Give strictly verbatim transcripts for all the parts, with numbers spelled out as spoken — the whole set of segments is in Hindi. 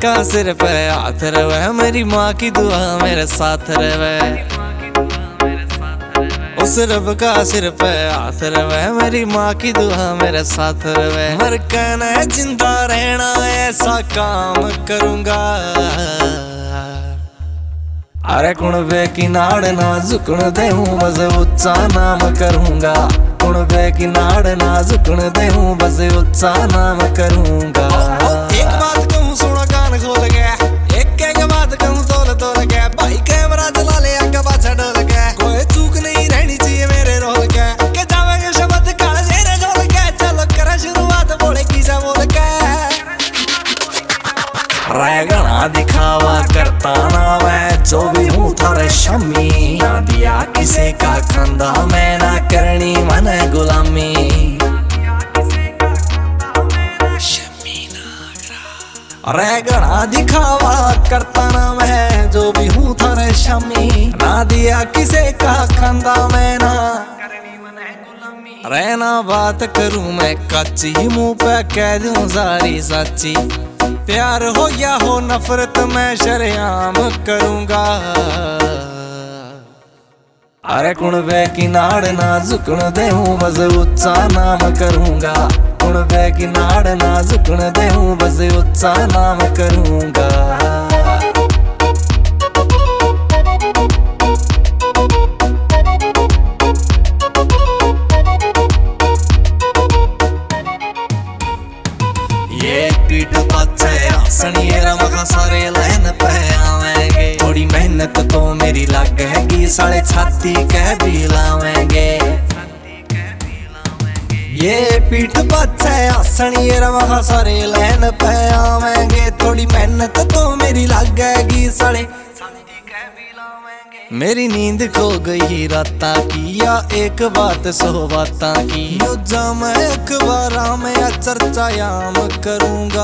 का सिर पे हाथ रवे, मेरी माँ की दुआ मेरे साथ रवे। उस रब का सिर पे हाथ रवे, मेरी माँ की दुआ मेरे साथ रवे। मर कहना है जिंदा रहना ऐसा काम करूंगा। अरे कुणबे की नाड़ ना झुकण देहूं बस ऊंचा नाम करूंगा। कुणबे की नाड़ ना झुकण देहूं बस ऊंचा नाम करूंगा। एक बात कहूं सुनो कान खोल के, एक एक बात कहूं तोल तोल के। भाई कैमरा चला ले आगे पाछा डोल के, कोई चूक नहीं रहनी चाहिए मेरे रोल के। के जावेंगे शब्द काल जेरे झोल के, चलो करा शुरुआत बोले कीसा बोल के। रैगना दिखावा करता ना मैं, जो भी हूँ थारे शमी। ना दिया किसे का खंदा मैं, ना करनी मन गुलामी। रैगना दिखावा करता ना मैं, जो भी हूँ थारे शमी। ना दिया किसे का खंदा मैं, ना रहना बात करूं मैं कच्ची, मुंह पे कह दूं सारी सच्ची। प्यार हो या हो नफरत मैं शरेआम करूंगा। अरे कुणबे की नाड़ ना झुकण देहूं बस ऊंचा नाम करूंगा। कुणबे की नाड़ ना झुकण देहूं बस ऊंचा नाम करूंगा। ये पीठ पाछे आसनी रमगा सारे लहन पे आवेंगे। थोड़ी मेहनत तो मेरी लगेगी, साढ़े छाती कह भी लावेंगे। ये पीठ पाछे आसनी रमगा सारे लहन पे आवेंगे। थोड़ी मेहनत तो मेरी लगेगी, साढ़े मेरी नींद खो गई राता की, या एक बात सौ बाता की। न्यूजा मैं अखबारा में चर्चायाम करूंगा।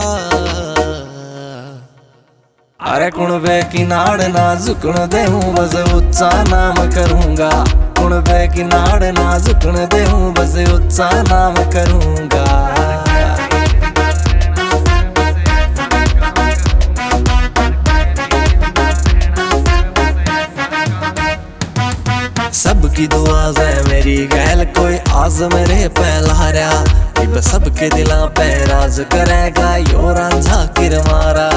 अरे कुणबे की नाड़ ना झुकण देहूं बस ऊंचा नाम करूंगा। कुणबे की नाड़ ना झुकण देहूं बस ऊंचा नाम करूंगा। सबकी दुआ है मेरी गैल, कोई आज मेरे पे लहरा। इब सबके दिला पे राज करेगा यो रांझा किरमारा।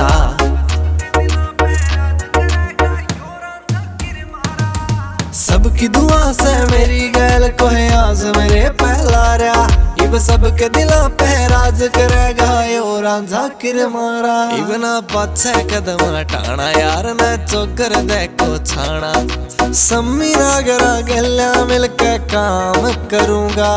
सबकी दुआ से मेरी गैल, कोई आज मेरे पे लहरा। इब सबके दिला पे राज करेगा यो रांझा किरमारा। इब ना पाछे कदम हटाना यार, ना चौकर देखो छाना। सम्मी नागरा गल्या मिलके काम करूंगा।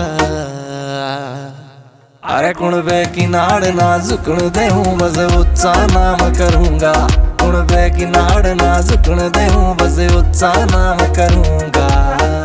अरे कुणबे की नाड़ ना झुकण देहूं बस ऊंचा नाम करूंगा। कुणबे की नाड़ ना झुकण देहूं बस ऊंचा नाम करूंगा।